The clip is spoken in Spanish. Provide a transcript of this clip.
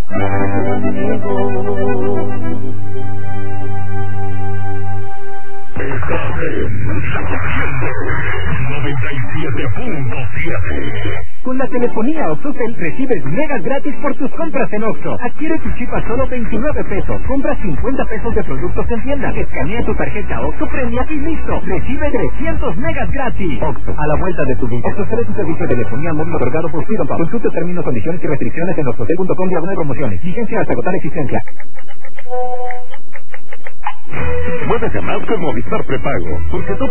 Estás en La Hacienda 97.7. Con la telefonía OXXOCEL recibes megas gratis por tus compras en OXXO. Adquiere tu chip a solo 29 pesos. Compra 50 pesos de productos en tienda. Escanea tu tarjeta OXXO Premia y listo. Recibe 300 megas gratis. OXXO, a la vuelta de tu vida. OXXOCEL es un servicio de telefonía móvil otorgado por Freedom Pub. Consulta términos, condiciones y restricciones en oxxocel.com/promociones. Vigencia hasta agotar existencia. Muévete más con Movistar Prepago, porque todo